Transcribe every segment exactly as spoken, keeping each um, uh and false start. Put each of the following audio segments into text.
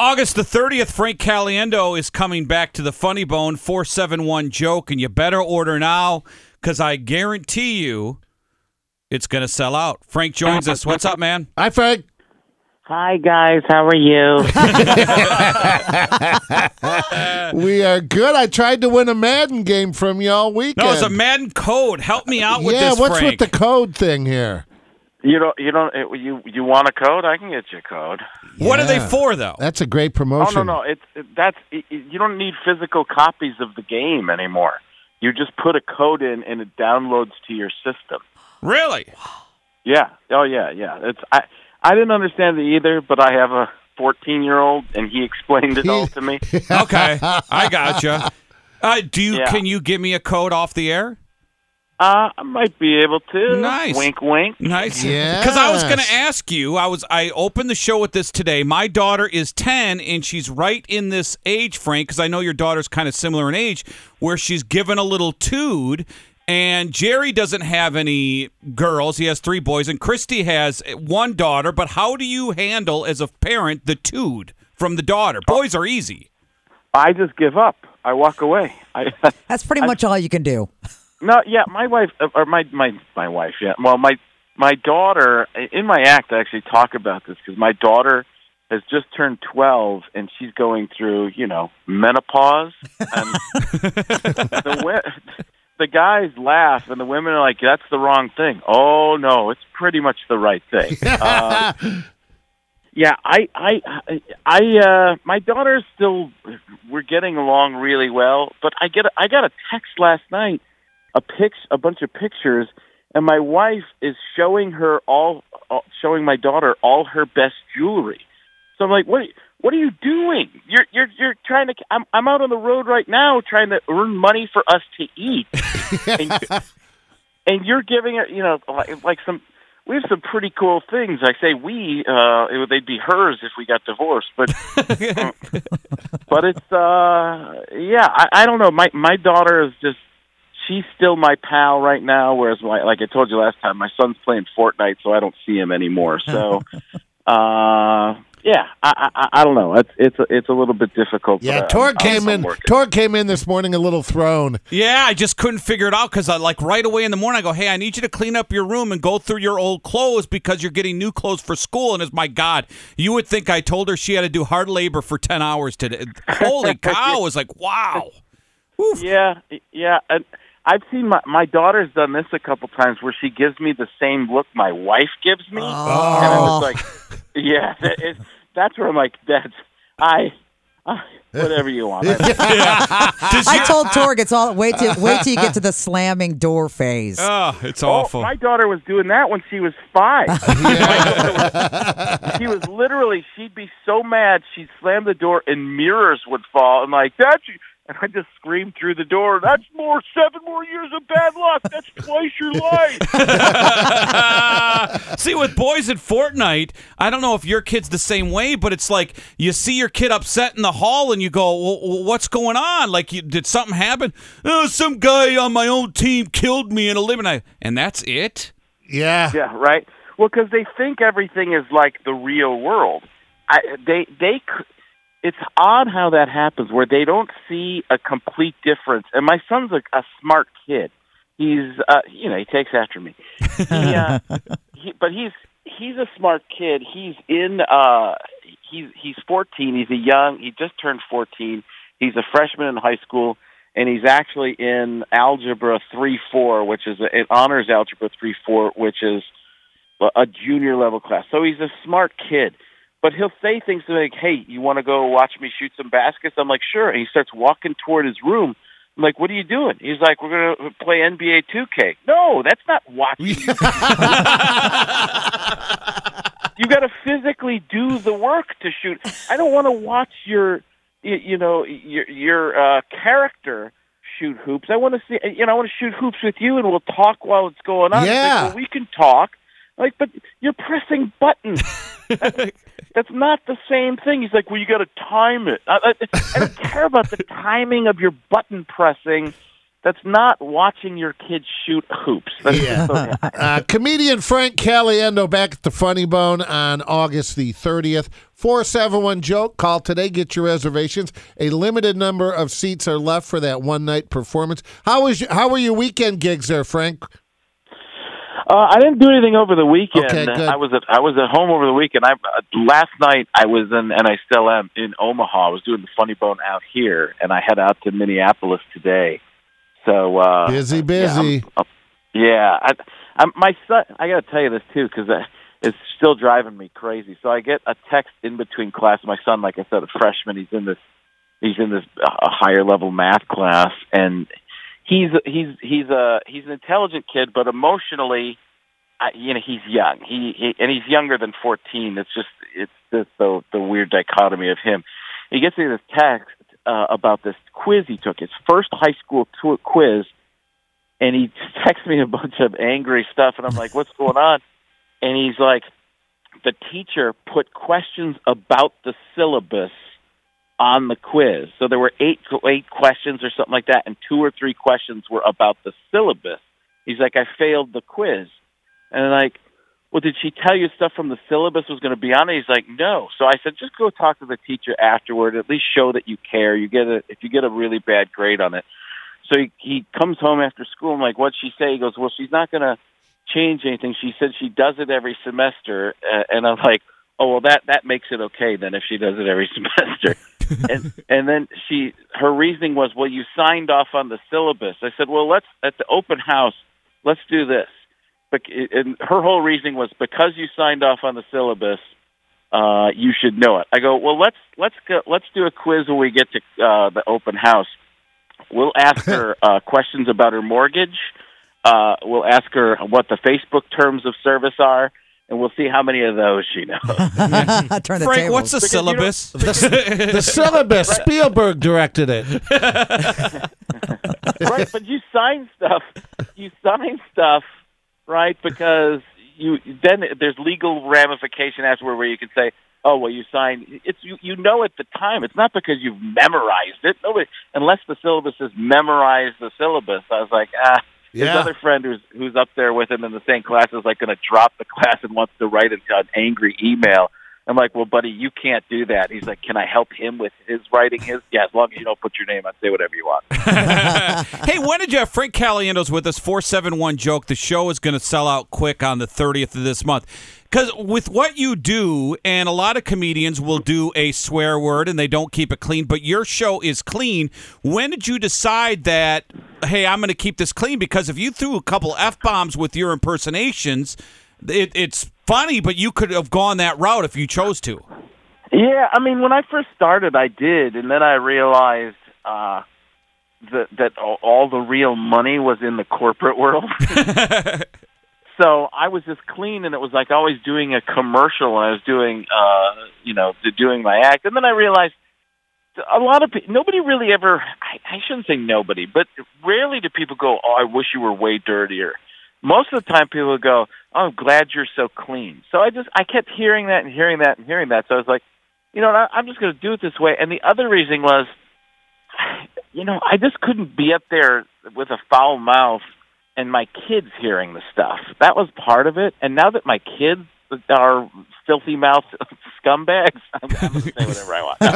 August the thirtieth, Frank Caliendo is coming back to the Funny Bone, four seven one joke, and you better order now because I guarantee you it's going to sell out. Frank joins us. What's up, man? Hi, Frank. Hi, guys. How are you? We are good. I tried to win a Madden game from you all weekend. No, it's a Madden code. Help me out with yeah, this, what's Frank. with the code thing here? You don't. You don't. You you want a code? I can get you a code. What are they Yeah. for, though? That's a great Oh promotion. no, no. It's it, that's. It, you don't need physical copies of the game anymore. You just put a code in, and it downloads to your system. Really? Yeah. Oh yeah. Yeah. It's. I. I didn't understand it either, but I have a fourteen-year-old, and he explained it all to me. Okay, I gotcha. Uh, do you? Yeah. Can you give me a code off the air? Uh, I might be able to. Nice. Wink, wink. Nice. Yes. Because I was going to ask you, I was I opened the show with this today. My daughter is ten, and she's right in this age, Frank, because I know your daughter's kind of similar in age, where she's given a little tood, and Jerry doesn't have any girls. He has three boys, and Christy has one daughter. But how do you handle, as a parent, the tood from the daughter? Boys are easy. I just give up. I walk away. I. That's pretty much all you can do. No, yeah, my wife or my my my wife. Yeah, well, my my daughter. In my act, I actually talk about this because my daughter has just turned twelve, and she's going through, you know, menopause. And the wi- the guys laugh, and the women are like, "That's the wrong thing." Oh no, it's pretty much the right thing. uh, yeah, I I I uh, my daughter's still. We're getting along really well, but I get a, I got a text last night. A pic, a bunch of pictures, and my wife is showing her all, all, showing my daughter all her best jewelry. So I'm like, what? What are you doing? You're, you're, you're trying to. I'm, I'm out on the road right now trying to earn money for us to eat, and, and you're giving it, you know, like, like some. We have some pretty cool things. I say we, uh, it would, they'd be hers if we got divorced, but, uh, but it's, uh, yeah, I, I don't know. My, my daughter is just. She's still my pal right now, whereas, my, like I told you last time, my son's playing Fortnite, so I don't see him anymore. So, uh, yeah, I, I, I don't know. It's it's a, it's a little bit difficult. Yeah, but, Tor um, came I'm in. working. Tor came in this morning a little thrown. Yeah, I just couldn't figure it out because, I, like, right away in the morning, I go, hey, I need you to clean up your room and go through your old clothes because you're getting new clothes for school. And it's, my God, you would think I told her she had to do hard labor for ten hours today. Holy cow. I was like, wow. Oof. Yeah, yeah. And I've seen my, my daughter's done this a couple times where she gives me the same look my wife gives me. Oh. And it's like, yeah, it, it, that's where I'm like, that's, I, I whatever you want. Yeah. Does I your- told Torg it's all wait till wait till you get to the slamming door phase. Oh, it's Oh, awful. my daughter was doing that when she was five. She was literally, she'd be so mad, she'd slam the door and mirrors would fall. And like, that's, and I just screamed through the door, that's more, seven more years of bad luck. That's twice your life. See, with boys at Fortnite, I don't know if your kid's the same way, but it's like you see your kid upset in the hall and you go, well, what's going on? Like, you, did something happen? Oh, some guy on my own team killed me in a living I, and that's it? Yeah. Yeah, right. Well, because they think everything is like the real world. I, they, they, c- it's odd how that happens, where they don't see a complete difference. And my son's a, a smart kid. He's, uh, you know, he takes after me. He, uh, he, but he's he's a smart kid. He's in. Uh, he's he's fourteen. He's a young. He just turned fourteen. He's a freshman in high school, and he's actually in algebra three four, which is a, it honors algebra three four, which is a junior level class. So he's a smart kid. But he'll say things like, hey, you want to go watch me shoot some baskets? I'm like, sure. And he starts walking toward his room. I'm like, what are you doing? He's like, we're going to play N B A two K. No, that's not watching. You got to physically do the work to shoot. I don't want to watch your, you, you know, your your uh, character shoot hoops. I want to see, you know, I want to shoot hoops with you, and we'll talk while it's going on. Yeah. Like, well, we can talk. Like, but you're pressing buttons. That's, that's not the same thing. He's like, well, you got to time it. I, I, I don't care about the timing of your button pressing. That's not watching your kids shoot hoops. That's Yeah. uh, comedian Frank Caliendo back at the Funny Bone on August the thirtieth. four seven one joke. Call today. Get your reservations. A limited number of seats are left for that one-night performance. How was your, how were your weekend gigs there, Frank? Uh, I didn't do anything over the weekend. Okay, good. I was at I was at home over the weekend. I uh, last night I was in, and I still am in Omaha. I was doing the Funny Bone out here, and I head out to Minneapolis today. So uh, Busy, busy. Yeah, I'm, I'm, yeah I, I'm, my son. I got to tell you this too because it's still driving me crazy. So I get a text in between class. My son, like I said, a freshman. He's in this. He's in this uh, higher level math class, and he's he's he's a he's an intelligent kid, but emotionally, uh, you know, he's young. He, he and he's younger than fourteen. It's just it's just the the weird dichotomy of him. He gets me this text uh, about this quiz he took, his first high school tour quiz, and he texts me a bunch of angry stuff, and I'm like, "What's going on?" And he's like, "The teacher put questions about the syllabus on the quiz. So there were eight eight questions or something like that, and two or three questions were about the syllabus." He's like, "I failed the quiz." And I'm like, "Well, did she tell you stuff from the syllabus was going to be on it?" He's like, "No." So I said, "Just go talk to the teacher afterward. At least show that you care. You get a if you get a really bad grade on it." So he, he comes home after school. I'm like, "What'd she say?" He goes, "Well, she's not going to change anything. She said she does it every semester." Uh, and I'm like, "Oh, well, that that makes it okay then if she does it every semester." and and then she her reasoning was, "Well, you signed off on the syllabus." I said, "Well, let's at the open house, let's do this." But and her whole reasoning was, because you signed off on the syllabus, uh, you should know it. I go, "Well, let's let's go, let's do a quiz when we get to uh, the open house. We'll ask her uh, questions about her mortgage. Uh, we'll ask her what the Facebook terms of service are, and we'll see how many of those she knows." Turn the Frank, tables. what's the Because, syllabus? The, the syllabus. Spielberg directed it. Right, but you sign stuff. You sign stuff, right? Because you then there's legal ramification afterward where you can say, "Oh, well, you signed." It's you. You know at the time. It's not because you've memorized it. Nobody, unless the syllabus says memorize the syllabus. I was like, ah. His Yeah. other friend who's who's up there with him in the same class is like going to drop the class and wants to write an, an angry email. I'm like, "Well, buddy, you can't do that." He's like, "Can I help him with his writing his?" "Yeah, as long as you don't put your name on, say whatever you want." Hey, when did you have Frank Caliendo's with us? four seven one joke. The show is going to sell out quick on the thirtieth of this month. Because with what you do, and a lot of comedians will do a swear word and they don't keep it clean, but your show is clean. When did you decide that, hey, I'm going to keep this clean? Because if you threw a couple F-bombs with your impersonations, it, it's funny, but you could have gone that route if you chose to. Yeah, I mean, when I first started, I did, and then I realized uh, that that all, all the real money was in the corporate world. So I was just clean, and it was like always doing a commercial, and I was doing, uh, you know, doing my act. And then I realized a lot of people, nobody really ever, I, I shouldn't say nobody, but rarely do people go, "Oh, I wish you were way dirtier." Most of the time people go, "Oh, I'm glad you're so clean." So I just, I kept hearing that and hearing that and hearing that. So I was like, you know, I'm just going to do it this way. And the other reason was, you know, I just couldn't be up there with a foul mouth and my kids hearing the stuff. That was part of it. And now that my kids are filthy mouth scumbags, I'm, I'm going to say whatever I want.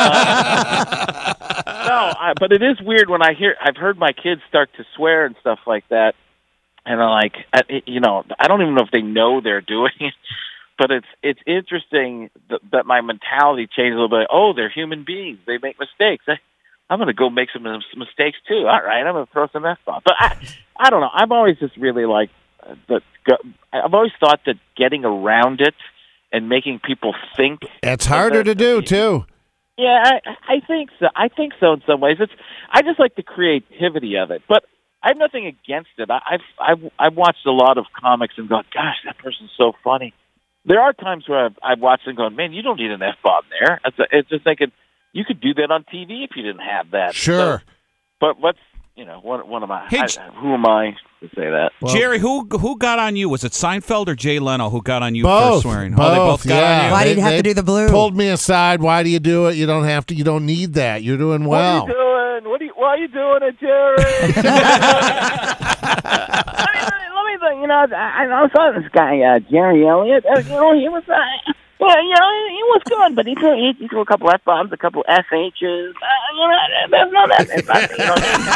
No, I, but it is weird when I hear, I've heard my kids start to swear and stuff like that. And I'm like, I, you know, I don't even know if they know they're doing it. But it's it's interesting that, that my mentality changed a little bit. Oh, they're human beings. They make mistakes. I, I'm going to go make some, some mistakes too. All right, I'm going to throw some F-bombs. But I, I don't know. I've always just really like uh, that. I've always thought that getting around it and making people think. It's harder to do too. Yeah, I, I think so. I think so in some ways. It's I just like the creativity of it. But I have nothing against it. I, I've I've I've watched a lot of comics and gone, gosh, that person's so funny. There are times where I've, I've watched and gone, man, you don't need an F-bomb there. It's, it's just thinking, you could do that on T V if you didn't have that. Sure. So, but what's, you know, what, what am I, Hey, I, who am I to say that? Well, Jerry, who who got on you? Was it Seinfeld or Jay Leno who got on you both, for swearing? Both, oh, they both got yeah. on you? Why do you They- have to they do the blue? Pulled me aside. Why do you do it? You don't have to. You don't need that. You're doing What are well. you doing? doing? What are you, why are you doing it, Jerry? let, me, let me think. You know, I, I saw this guy, uh, Jerry Elliott. Uh, you know, he was, uh, yeah, you know, he was good, but he threw, he, he threw a couple F bombs, a couple S H's. Uh, you know, there's no that. It's not, you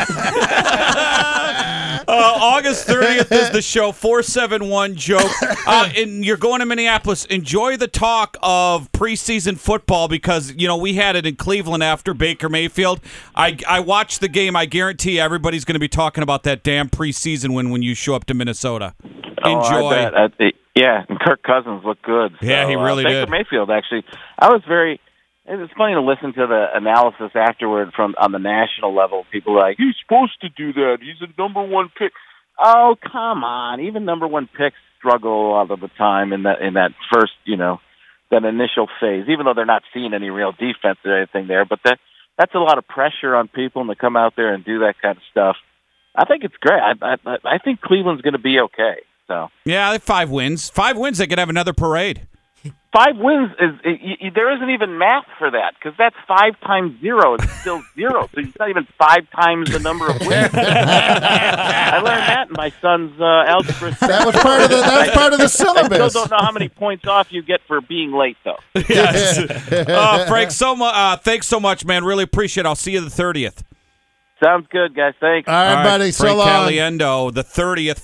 know, uh, August thirtieth is the show. four seven one joke. Uh, and you're going to Minneapolis. Enjoy the talk of preseason football because you know we had it in Cleveland after Baker Mayfield. I I watched the game. I guarantee everybody's going to be talking about that damn preseason win when you show up to Minnesota. Enjoy. Oh, I bet. I, it, yeah, and Kirk Cousins looked good. So, yeah, he really uh, Baker did. Baker Mayfield, actually. I was very... It was funny to listen to the analysis afterward from on the national level. People were like, he's supposed to do that. He's a number one pick. Oh, come on. Even number one picks struggle a lot of the time in that, in that first, you know, that initial phase, even though they're not seeing any real defense or anything there. But that that's a lot of pressure on people to come out there and do that kind of stuff. I think it's great. I, I, I think Cleveland's going to be okay. So yeah, they have five wins. Five wins, they could have another parade. Five wins is it, it, there isn't even math for that because that's five times zero. It's still zero, so it's not even five times the number of wins. I learned that in my son's uh, algebra. That was part of the that was part of the syllabus. I still don't know how many points off you get for being late, though. Yes. uh, Frank, so mu- uh, thanks so much, man. Really appreciate it. I'll see you the thirtieth. Sounds good, guys. Thanks. All right, All right, buddy. So Frank long. Caliendo, the thirtieth.